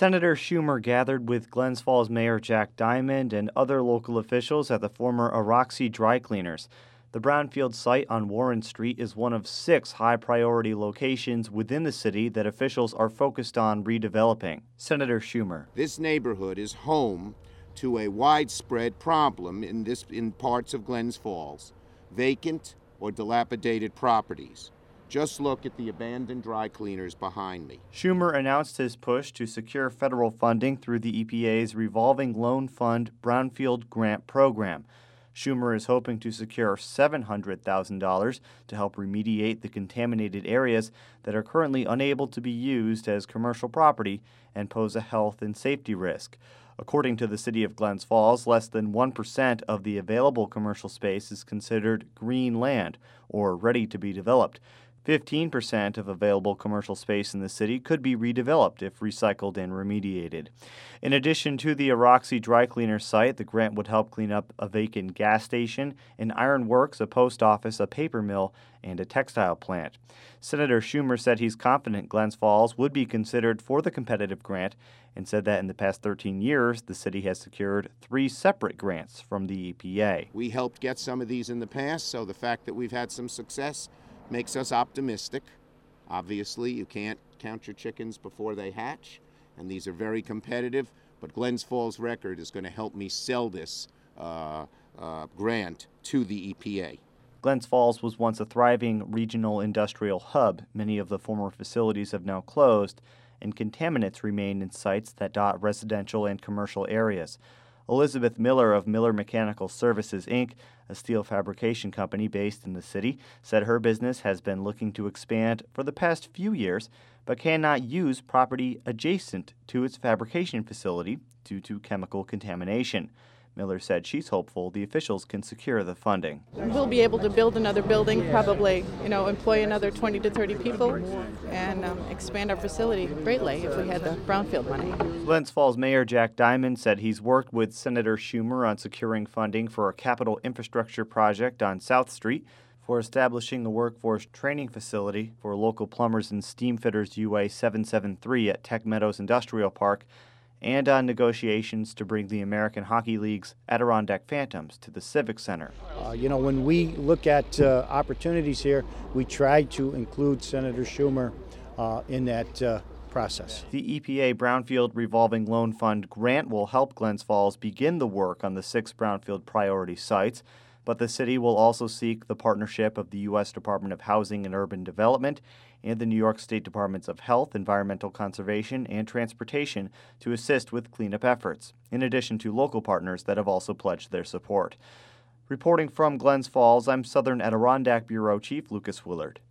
Senator Schumer gathered with Glens Falls Mayor Jack Diamond and other local officials at the former Aroxy Dry Cleaners. The brownfield site on Warren Street is one of 6 high-priority locations within the city that officials are focused on redeveloping. Senator Schumer. This neighborhood is home to a widespread problem in parts of Glens Falls, vacant or dilapidated properties. Just look at the abandoned dry cleaners behind me. Schumer announced his push to secure federal funding through the EPA's Revolving Loan Fund Brownfield Grant Program. Schumer is hoping to secure $700,000 to help remediate the contaminated areas that are currently unable to be used as commercial property and pose a health and safety risk. According to the city of Glens Falls, less than 1% of the available commercial space is considered green land or ready to be developed. 15% of available commercial space in the city could be redeveloped if recycled and remediated. In addition to the Aroxy Dry Cleaner site, the grant would help clean up a vacant gas station, an ironworks, a post office, a paper mill, and a textile plant. Senator Schumer said he's confident Glens Falls would be considered for the competitive grant and said that in the past 13 years, the city has secured 3 separate grants from the EPA. We helped get some of these in the past, so the fact that we've had some success makes us optimistic. Obviously, you can't count your chickens before they hatch, and these are very competitive, but Glens Falls Record is going to help me sell this grant to the EPA. Glens Falls was once a thriving regional industrial hub. Many of the former facilities have now closed, and contaminants remain in sites that dot residential and commercial areas. Elizabeth Miller of Miller Mechanical Services, Inc., a steel fabrication company based in the city, said her business has been looking to expand for the past few years, but cannot use property adjacent to its fabrication facility due to chemical contamination. Miller said she's hopeful the officials can secure the funding. We'll be able to build another building, probably, employ another 20 to 30 people, and expand our facility greatly if we had the brownfield money. Glens Falls Mayor Jack Diamond said he's worked with Senator Schumer on securing funding for a capital infrastructure project on South Street, for establishing a workforce training facility for local plumbers and steam fitters UA 773 at Tech Meadows Industrial Park, and on negotiations to bring the American Hockey League's Adirondack Phantoms to the Civic Center. When we look at opportunities here, we try to include Senator Schumer in that process. The EPA Brownfield Revolving Loan Fund grant will help Glens Falls begin the work on the 6 brownfield priority sites, but the city will also seek the partnership of the U.S. Department of Housing and Urban Development and the New York State Departments of Health, Environmental Conservation, and Transportation to assist with cleanup efforts, in addition to local partners that have also pledged their support. Reporting from Glens Falls, I'm Southern Adirondack Bureau Chief Lucas Willard.